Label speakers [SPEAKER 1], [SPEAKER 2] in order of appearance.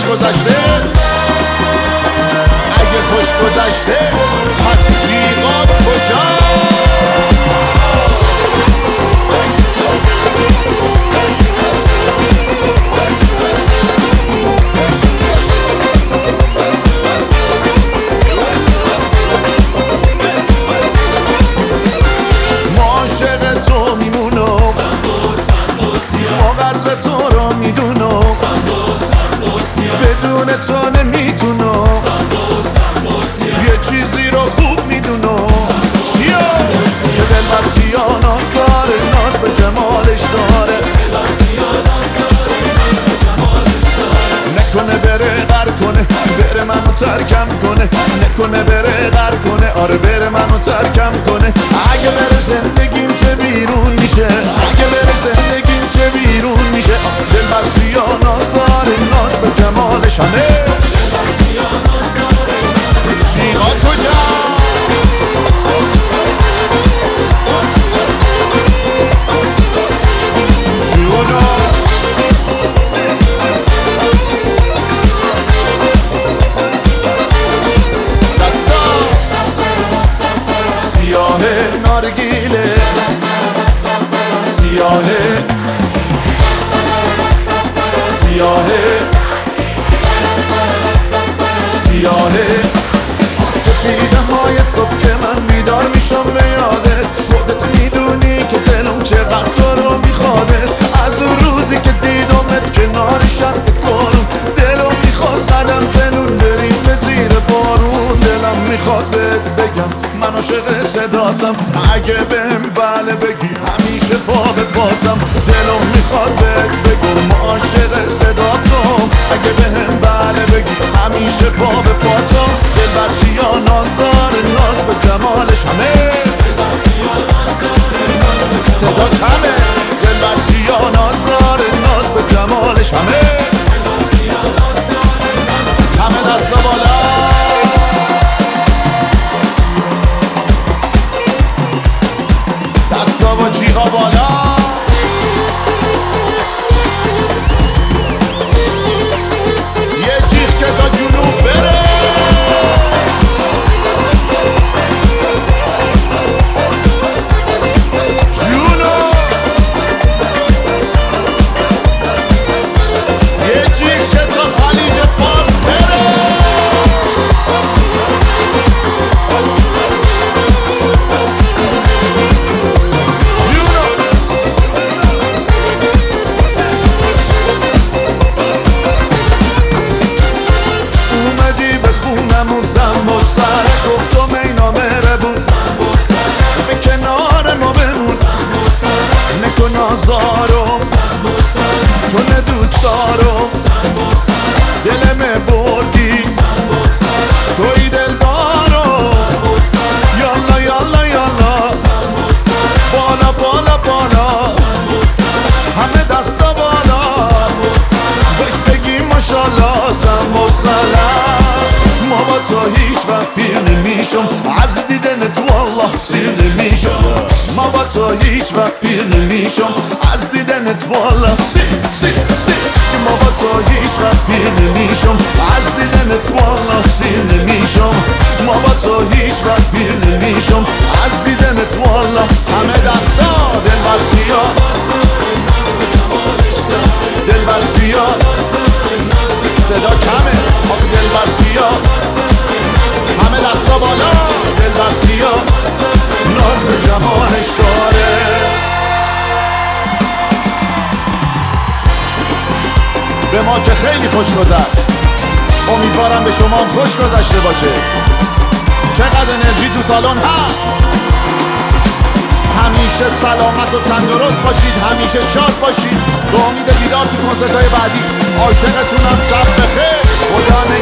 [SPEAKER 1] گذشته، اگه خوش گذشته پس جیغات کجا؟ ما عاشق تو میمونم، ما قدر تو رو میدونم، بدون تو نمیتونم، یه چیزی رو خوب میدونم چیا؟ که دل بر سیاه نازاره، ناز به جمالش داره، نکنه بره غر کنه، بره منو ترکم کنه، نکنه بره غر کنه، آره بره منو ترکم کنه. اگه بره زندگیم چه بیرون میشه، اگه بره زندگیم چه بیرون میشه. دل بر سیاه نازاره، ناز به جمالش همه جیغا کجا؟ نارگیله سیاهه، سیاهه، سیاهه، سپیده های صبح که من بیدار میشم به یادت. خودت میدونی که دلم چقدر تو رو میخواده. از اون روزی که دیدمت کنار شط کنم، دلم میخواست قدم زنون بریم به زیر بارون. دلم میخواد بهت بگم من عاشق صداتم، اگه بهم بله بگی همیشه پا به پاتم. دلم میخواد بهت بگم عاشق صداتم، اگه بهم بله بگی همیشه پا به پاتم. دل بر سیاه نازاره، ناز به جمالش همه صدا کمه. دل بر سیاه نازاره، ناز به جمالش همه همه دستا بالا. دستا با جیغا بالا. یه جیغ که تا جنوب بره. جنوب یه جیغ که تا خلیج فارس بره. گفتم ای نامره بود به کنار ما بمون، نکن آزارم تو ندوست دارم. دلمه بردی توی دل دارم. یالا یالا یالا بالا بالا بالا همه دستا بالا. خوش بگیم ماشالله سمبوسلم. ما با تو هیچ وقت پیر نمیشم، از دیدنت والله سیر نمیشم. ما با تو هیچ وقت پیر نمیشم، از دیدنت والله سیر. ما با تو هیچ وقت پیر نمیشم، از دیدنت والله سیر نمیشم. ما با تو هیچ وقت پیر نمیشم، از دیدنت والله همه دستا. دل بر سیاه، دل بر سیاه، صدا کمه آخه دل بر سیاه همه دستا بالا. دل بر سیاه ناز به جمالش داره. به ما که خیلی خوش گذشت، امیدوارم به شما هم خوش گذشته باشه. چقدر انرژی تو سالن هست. همیشه سلامت و تندرست باشید، همیشه شاد باشید. به امید دیدار تو کنسرت‌های بعدی. عاشقتونم. شب بخیر. خدا